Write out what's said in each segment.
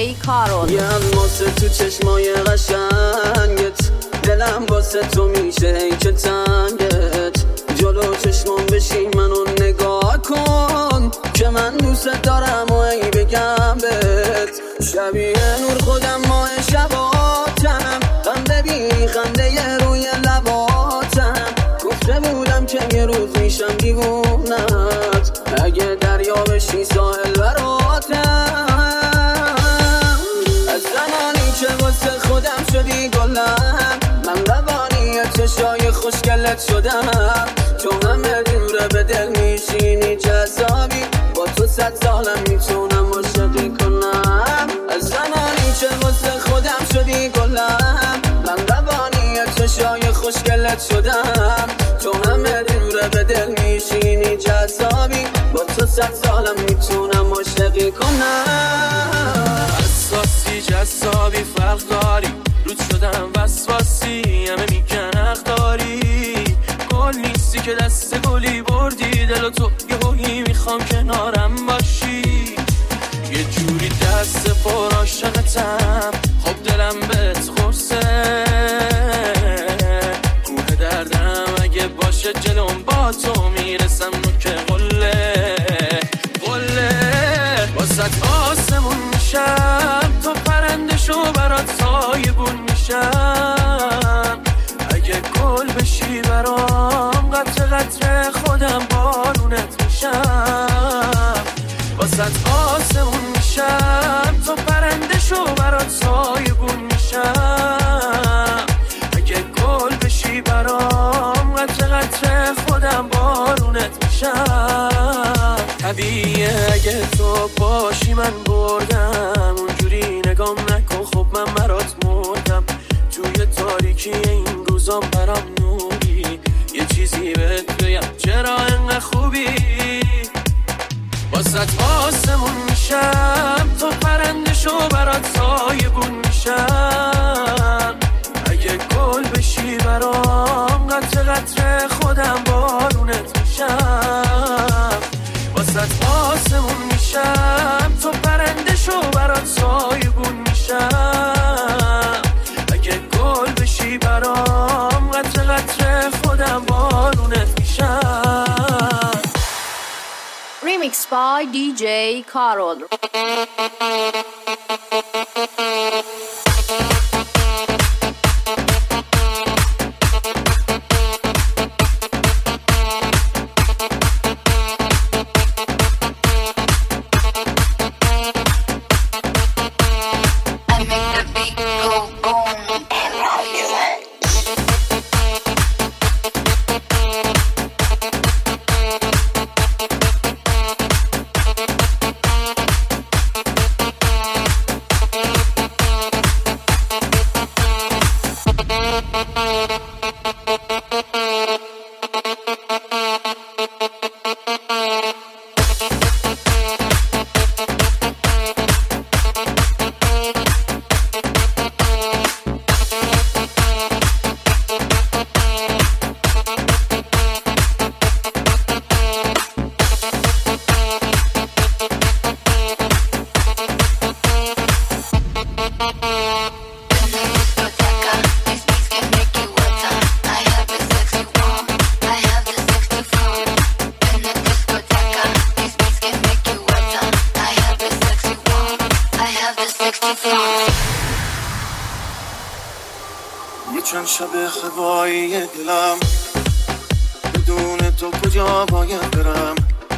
کارول. یه الماسه تو چشمای قشنگت، دلم واسه تو میشه ای که تنگت. جلو چشمام بشی منو نگاه کن که من دوست دارم و ای بگم بهت. شبیه نور خودم ماه شباتم، خنده بی خنده یه روی لباتم. گفته بودم که یه روز میشم دیوونت، اگه دریا بشی ساحل براتم. از زمانی که واسه خودم شدی گلم، من روانی چشای خوشگلت شدم. تو همه دوره به دل میشینی جذابی، با تو 100 سالم میتونم عاشقی کنم. از زمانی که واسه خودم شدی گلم، من روانی چشای خوشگلت شدم. تو همه دوره به دل میشینی جذابی، با تو 100 سالم میتونم عاشقی کنم. اساسی جذابی فرق داری، رود شدم وسواسی همه میگن حق داری. گل نیستی که دست گلی بردی دل و تو یه هویی میخوام کنارم باشی. یه جوری دست پر عاشقتم، خب دلم بهت خورسه. کوه دردم اگه باشه جلوم با تو میرسم نوک قله واسط آسمون میشم، تو پرنده شو برات سایبون میشم. اگه گل بشی برام قطره قطره خودم بارونت میشم. واسط آسمون میشم، تو پرنده شو برات سایبون میشم. اگه گل بشی برام قطره قطره خودم بارونت میشم. طبیعیه اگه تو باشی من بردم، اونجوری نگام نکن خب من برات مردم. توی تاریکی این روزام برام نوری، یه چیزی بهت بگم چرا انقدر خوبی. واسط آسمون میشم، تو پرنده شو برات سایبون میشم. اگه گل بشی برام قطره قطره خودم بارونت میشم. واسط آسمون میشم، تو پرنده شو برات سایبون میشم. اگه گل بشی برام قطره قطره خودم بارونت میشم. Remix by DJ Karol. چند شب خوایی دلم، بدون تو کجا باید برم؟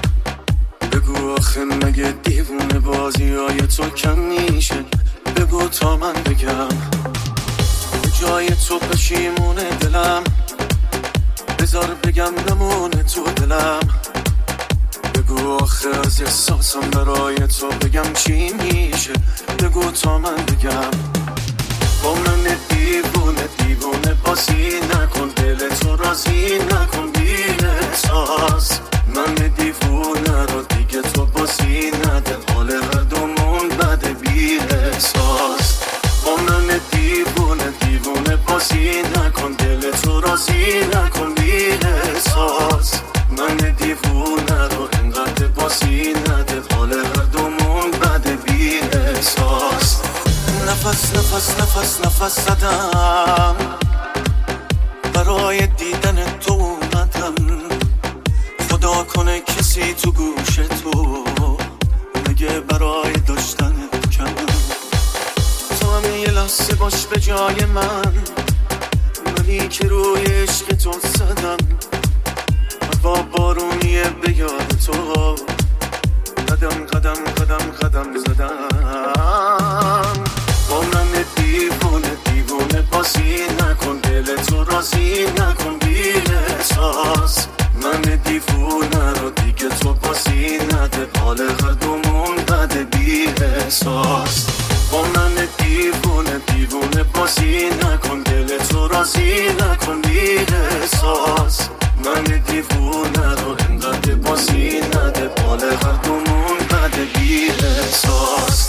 بگو آخه مگه دیوونه بازی های تو کم میشه؟ بگو تا من بگم جای تو پشیمونه دلم، بذار بگم نمونه تو دلم. بگو آخه از احساسم برای تو بگم چی میشه؟ بگو تا من بگم. با من دیوونه بازی نکن، دل تو راضی نکن بی احساس. من دیوونه رو دیگه تو بازی نده، حال هر دومون بده بی احساس. با من دیوونه بازی نکن، دل تو راضی نکن بی احساس. من دیوونه رو انقدر بازی نده، حال هر دومون بده بی احساس. نفس زدم برای دیدن تو اومدم خدا کنه کسی تو گوش تو نگه برای داشتن کمم تو هم یه لحظه باش به جای منی که روی عشق تو زدم هوا بارونیه به یاد تو قدم قدم قدم قدم زدم با من دیوونه بازی نکن دل تو راضی نکن بی احساس من دیوونه رو دیگه تو بازی نده حال هر دومون بده بی احساس با من دیوونه بازی نکن دل تو راضی نکن بی احساس من دیوونه رو انقدر بازی نده حال هر دومون بده بی احساس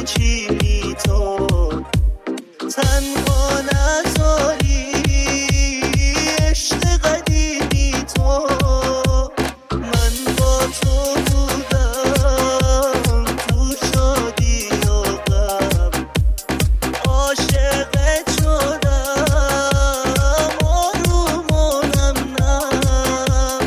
چینی تو تنها نذاری عشق قدیمی تو من با تو بودم تو شادی و غم عاشقت شدم آروم و نم نم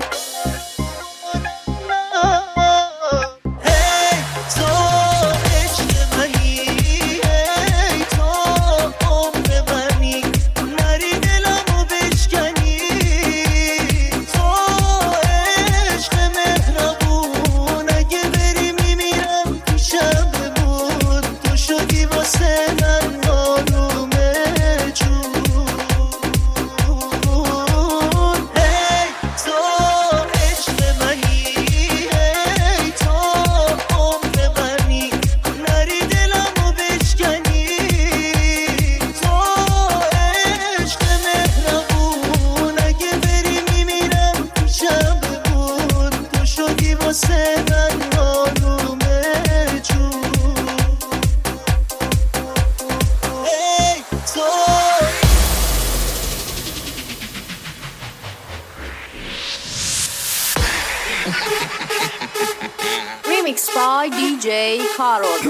هی تو عشق منی هی تو عمر منی نری دلمو بشکنی تو عشق مهربون اگه بری میمیرم پیشم بمون تو شدی واسه من معلوم جون هی تو عشق منی هی تو عمر منی نری دلمو بشکنی تو عشق مهربون اگه بری میمیرم پیشم بمون تو شدی واسه من معلوم جون هی تو Remix by DJ Karol.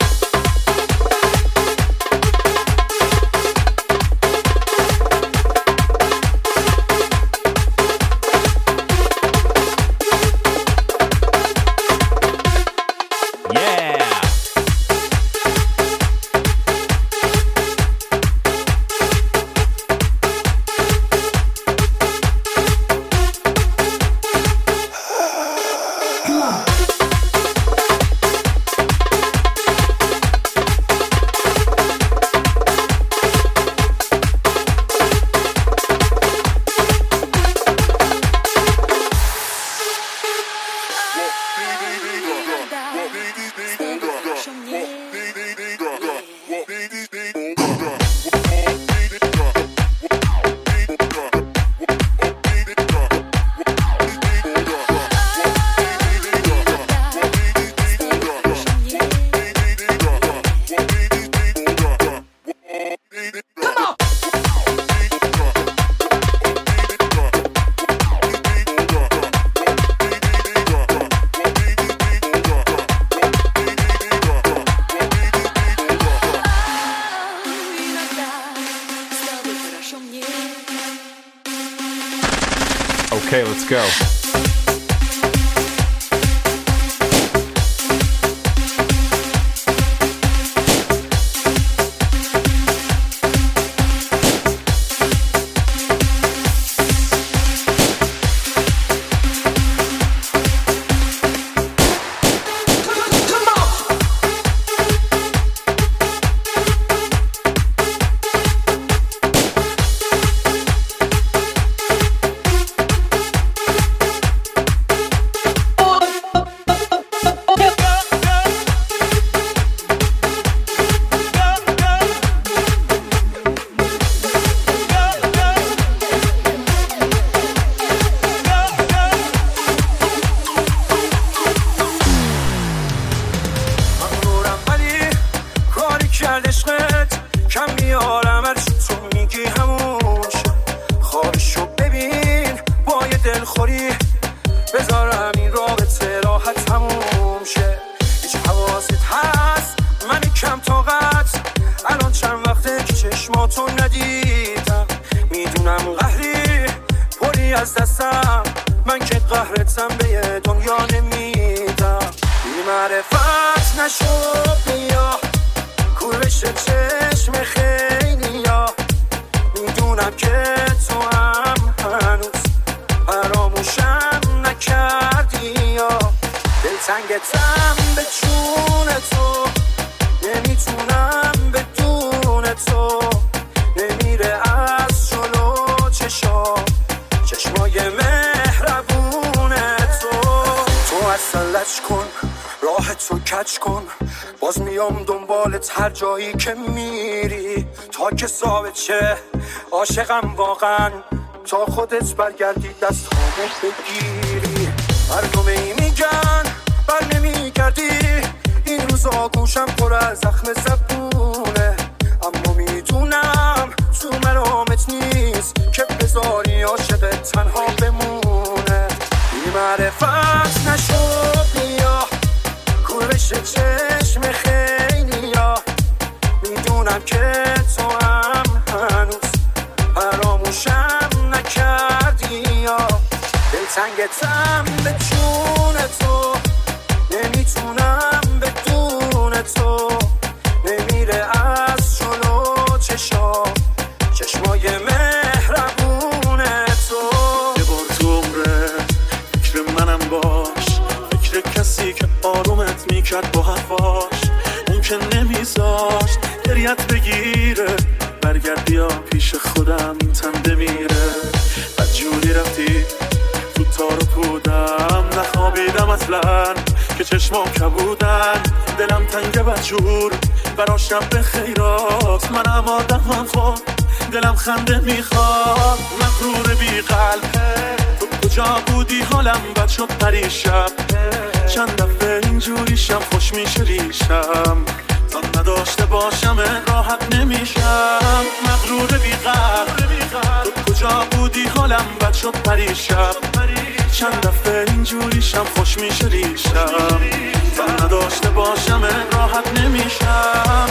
Okay, let's go. هر جایی که میری تا که ثابت شه عاشقم واقعا تا خودت برگردی دستامو بگیری مردم ای میگن بر نمیگردی این روزا تا گوشم پر از زخم زبونه، اما میدونم تو مرامت نیست که بذاری عاشق تنها بمونه. بی معرفت نشو بیا کورش چشم خیلی ها، میدونم که تو هم هنوز فراموشم نکردی یا دلتنگتم به جون تو، نمیتونم بدون تو، نمیره از جلو چشمای مهربون تو. یه بار تو عمره فکر منم باش، فکر کسی که آرومت میکرد با حرفاش، اون که نمیذاشت گریت بگیره، برگردی یا پیش خودم تن بمیره. بدجوری رفتی تو تار و پودم، نخوابیدم اصلا که چشمام کبودن، دلم تنگ بدجور برا شب به خیرات، منم آدمم خود دلم خنده میخواد. مغرور بی قلبه تو کجا بودی حالم بد شد پریشب، چند دفعه اینجوریشم خوش میشه ریشم، تا نداشته باشم راحت نمیشم. مغرور بی قلب تو کجا بودی حالم بد شد پریشب، چند دفعه اینجوریشم خوش میشه ریشم، تا نداشته باشم راحت نمیشم.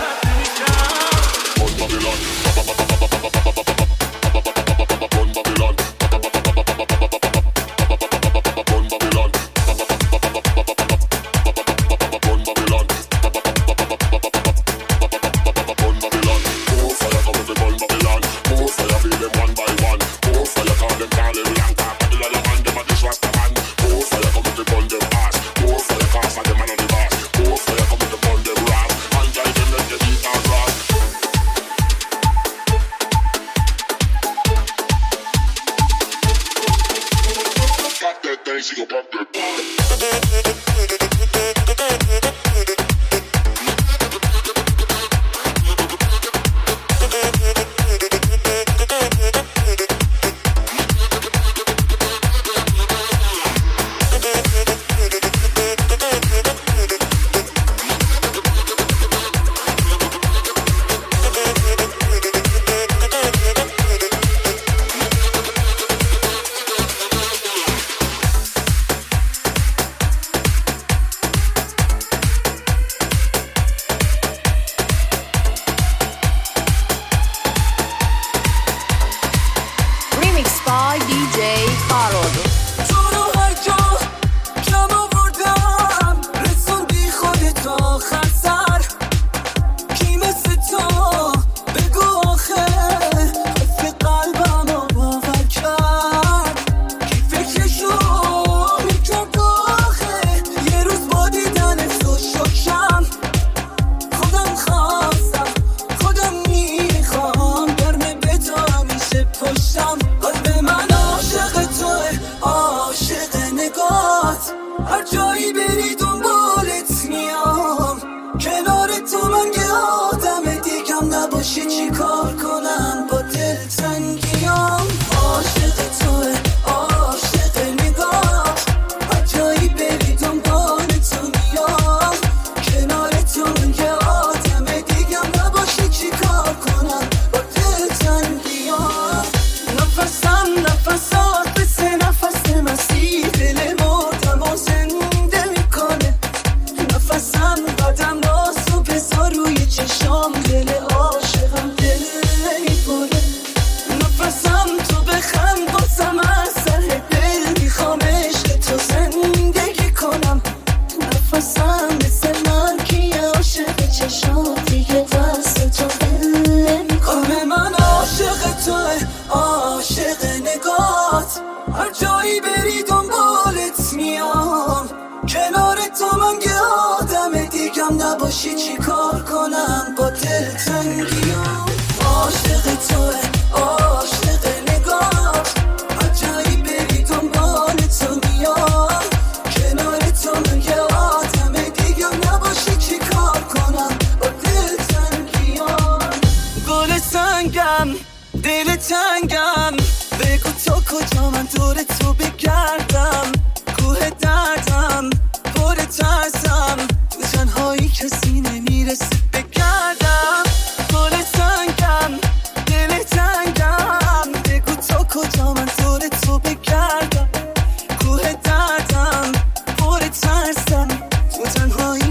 دل تنگم بگو تو کجا من دور تو بگردم، کوه دردم پر ترسم تو تنهایی که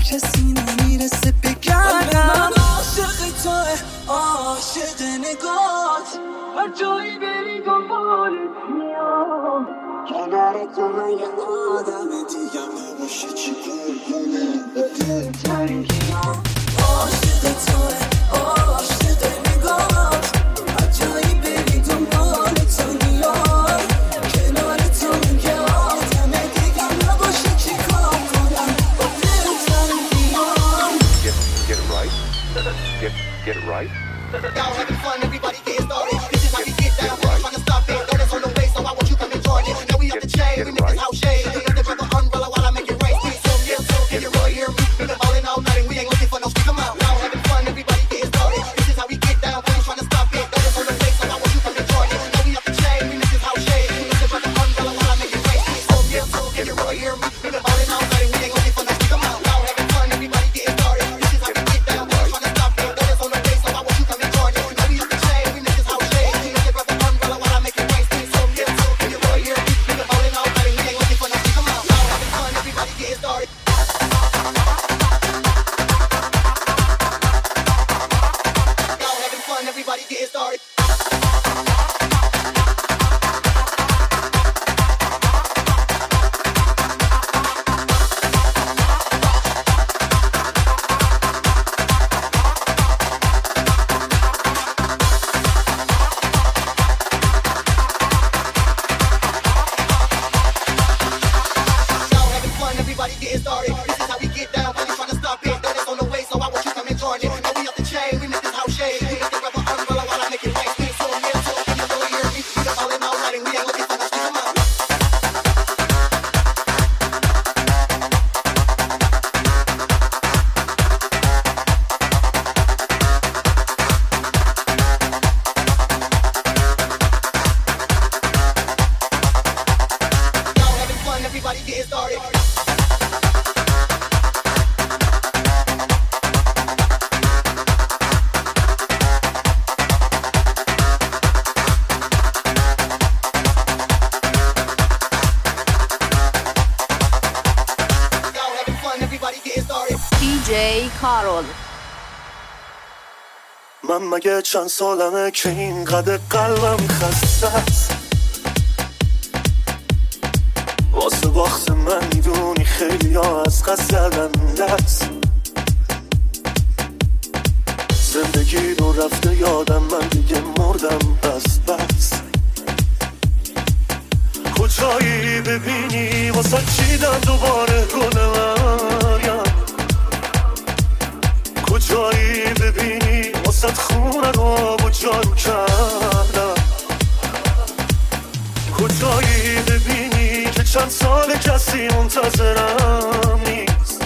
کسی نمیرسه بگردم. من عاشق توه، عاشق نگات، هر جایی بری دنبالت میام. کنار تو من یه آدم دیگه نباشه چی کنه به دل ترکیام. عاشق توه، عاشق نگات، هر جایی بری دنبالت میام. کنار تو من یه آدم دیگه نباشه چی کنم به دل ترکیام. Get it right. Get it right. Y'all having fun, everybody get started. This is how we get down, we're trying to stop it. Know that's on the way, so I want you come and join it. Now we up the chain, we make this house shade. Another drop of umbrella while I make it rain. So yeah, so can you really hear me? We've been ballin' all night and we ain't looking for no stick 'em out. Y'all having fun, everybody get started. This is how we get down, we're trying to stop it. Know that's on the way, so I want you come and join it. Now we up the chain, we make this house shade. Another drop of umbrella while I make it rain. So yeah, so can you really hear me? We've been ballin' all night and we ain't looking for no stick 'em out. Y'all having fun, everybody get started. This is how we get down, we're trying to stop it. Know that's on the way, so I want you come and join it. Now we up the chain, we make this house shade. Another drop of umbrella while I make it rain. So yeah, so can you really hear me? We've been ballin' all night and we ain't looking for no stick 'em out. Y'all having fun, everybody get started. Y'all having fun, everybody get started. Y'all having fun, everybody getting started. This is how we get down, we ain't trying to stop it. Know that's on the way, so I want you come and join it. Now we up the chain, we make this house shade. We make the rubber umbrella while I make it rain. So yeah, so can you really hear me? We been ballin' all night and we ain't looking for no stick 'em out. Y'all having fun, everybody getting started. Y'all having fun, everybody getting started. DJ Karol. من مگه چند سالمه که اینقدر قلبم خسته است. واسه باخت من میدونی خیلی ها از قصد زدن دست. زندگی رو رفته یادم، من دیگه مردم بس. کجایی ببینی واسه چیدم دوباره گل مریم. کجایی ببینی واسه خونه رو آب و جارو کردم. کجایی ببینی که چند سال کسی منتظرم نیست.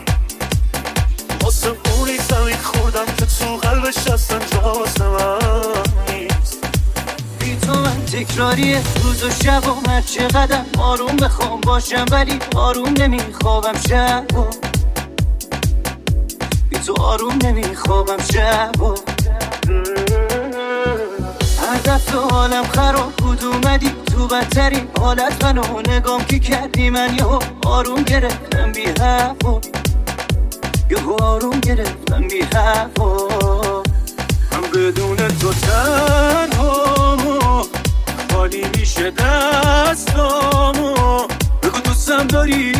واسه اونی زمین خوردم که تو قلبش اصلا جا واسه من نیست. بی تو من تکراریه روز و شب و من چقدر آروم بخوام باشم ولی آروم نمیخوابم شب و بی تو آروم نمیخوابم شب و هر دفعه حالم خراب بود اومدی تو بدترین حالت منو نگام که کردی من یهو آروم گرفتم بی هوا یهو آروم گرفتم بی هوا من بدون تو تنهامو خالی میشه دستامو بگو دوستم داری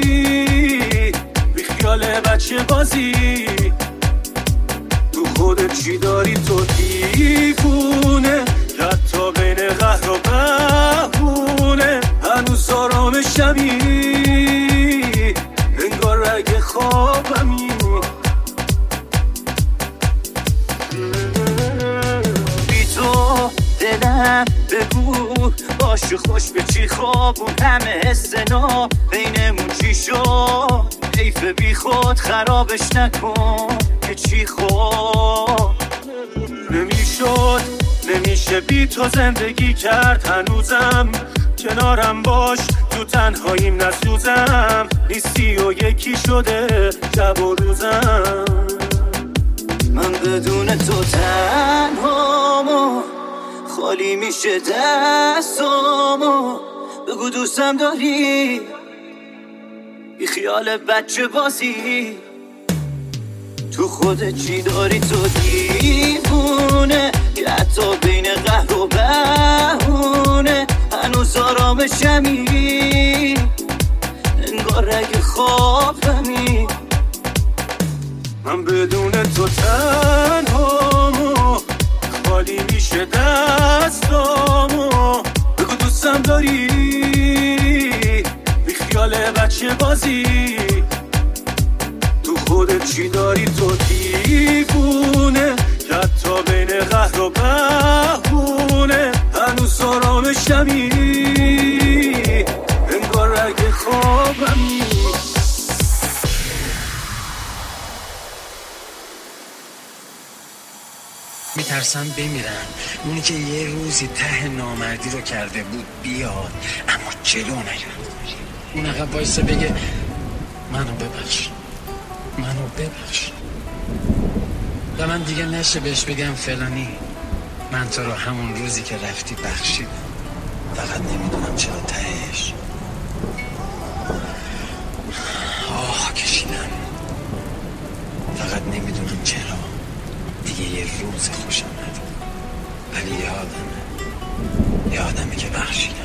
بی خیال بچه بازی تو خودت چی داری تو دیوونه حتی بین قهر و بهونه هنوز آرام شبی انگار رگ خوابمی بی تو دلم بگو باش خوش به چی خوابون همه حس نو بینمون چی شد حیف بی خود خرابش نکن که چی خود نمیشد نمیشه بی تو زندگی کرد هنوزم کنارم باش تو تنهاییم نسوزم نیستی و یکی شده شب و روزم من بدون تو تنهامو خالی میشه دستامو بگو دوستم داری بی خیال بچه بازی تو خودت چی داری تو دیوونه که حتی بین قهر و بهونه هنوز آرامشمی انگار اگه خوابمی من بدون تو تنهامو خالی میشه دستامو بگو دوستم داری بی خیال بچه بازی تو خودت چی داری تو دیوونه که حتی بین قهر و بهونه هنوز آرامشمی انگار اگه خوابمی میترسم بمیرم اونی که یه روزی ته نامردی رو کرده بود بیاد اما جلو نیاد اون عقب بایسته بگه منو ببخش و من دیگه نشه بهش بگم فلانی من تو رو همون روزی که رفتی بخشیدم فقط نمیدونم چرا تهش آه کشیدم فقط نمیدونم چرا دیگه یه روز خوشم ندید ولی یادمه که بخشیدم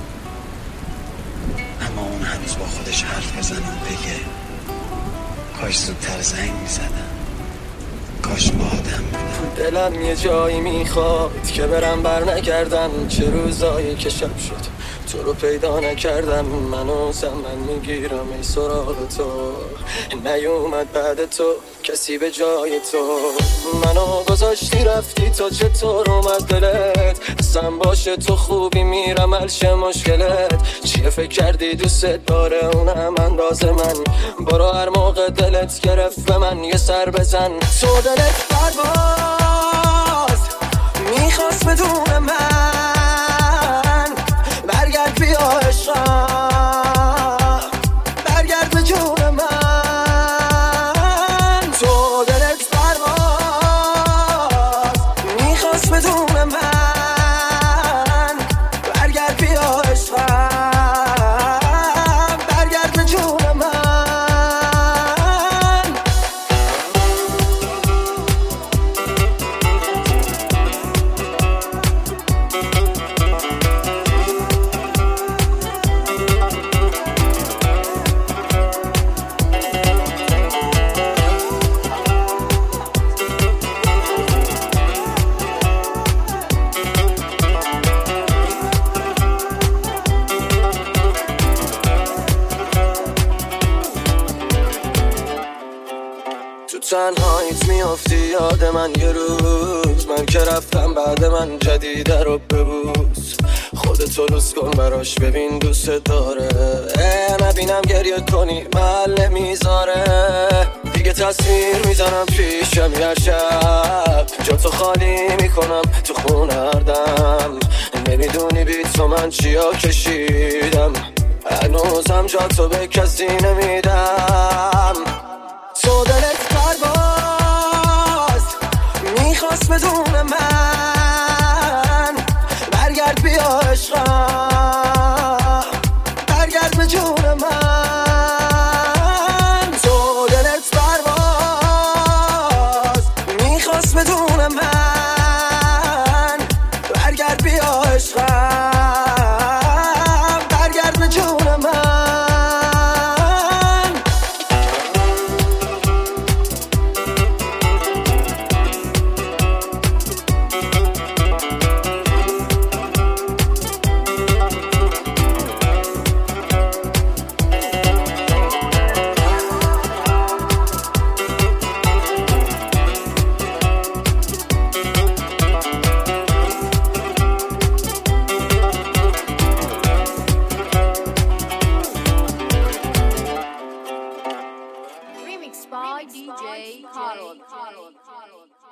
اما اون هنوز با خودش حرف بزنم بگه کاش زودتر زنگ میزدم کاش با آدم بودم دلم یه جایی میخواد که برم بر نکردم چه روزایی که شب شد تو رو پیدا نکردم منو زمن میگیرم ای سراغ تو نیومد بعد تو کسی به جای تو منو گذاشتی رفتی تو چطور اومد دلت قسم باشه تو خوبی میرم حلش مشکلت چیه فکر کردی دوست داره اونم انداز من برو هر موقع دلت گرفت به من یه سر بزن تو دلت پرواز میخواست بدون من برگرد بیا عشقم برگرد به جون من تو دلت پرواز میخواست بدون من برگرد بیا عشقم برگرد به جون من تنهاییت میافتی یاد من یه روز من که رفتم بعد من جدیده رو ببوس خودتو لوس کن براش ببین دوست داره نبینم گریه کنی محل نمیذاره دیگه تصویر میزنم پیشم یه شب جا تو خالی میکنم تو خونه هردم نمیدونی بی تو من چیا کشیدم هنوزم جا تو به کسی نمیدم تو دلت پرواز میخواست بدون من برگرد بیا عشقم برگرد به جون من تو دلت پرواز میخواست بدون من برگرد بیا عشقم برگرد به جون من Remix by DJ Carol.